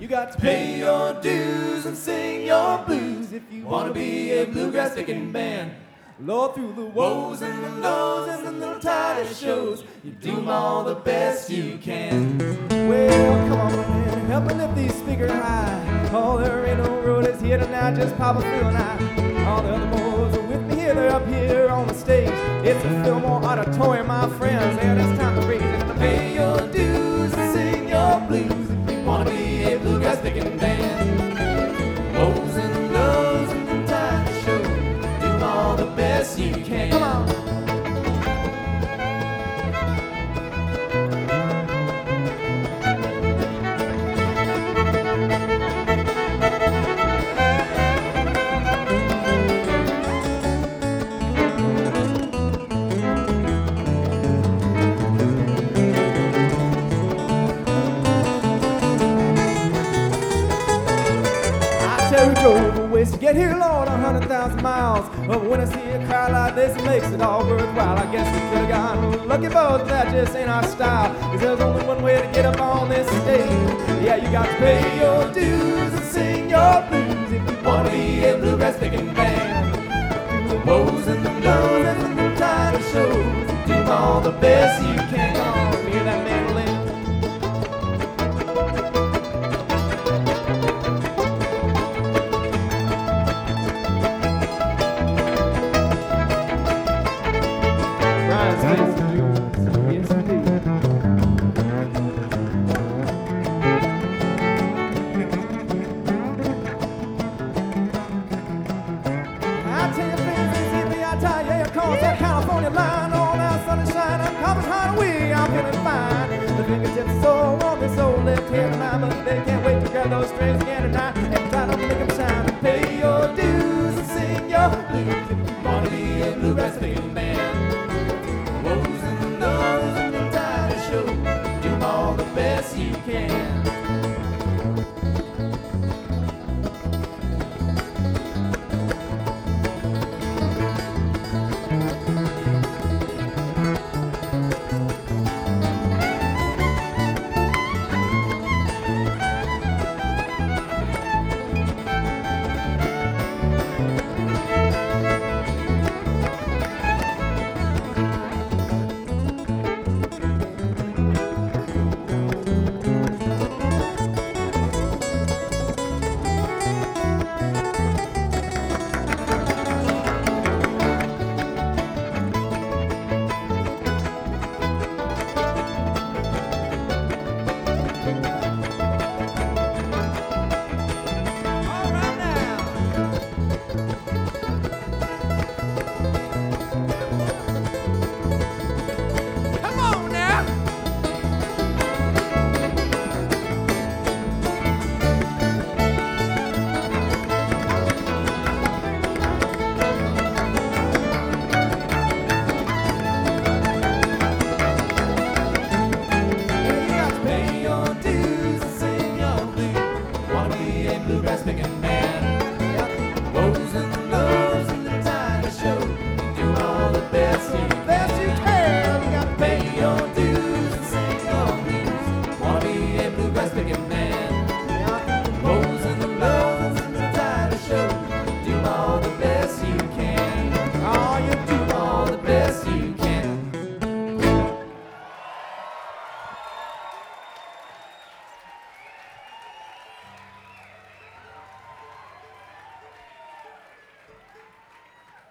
got to pay your dues and sing your blues if you want to be a bluegrass picking band. Lord, through the woes and the lows and the little tighter shows, you do 'em all the best you can. Well, come on, man, help me lift these speakers high. Oh, there ain't no roadies here tonight, just Papa Phil and I. All the other boys are with me here, they're up here on the stage. It's a Fillmore Auditorium, my friends, and it's time to raise it. Pay your dues and sing your blues if you want to be a bluegrass picking band. Woes and lows and the tighter shows, do all the best you can. Come on. We drove a ways to get here, Lord, 100,000 miles. But when I see a crowd like this, it makes it all worthwhile. I guess we could have gotten lucky, but that just ain't our style. 'Cause there's only one way to get up on this stage. Yeah, you got to pay your dues and sing your blues if you want to be a bluegrass picking band. Through the woes and the lows and the tighter shows, do all the best you can. Come on, hear that mandolin. Nice.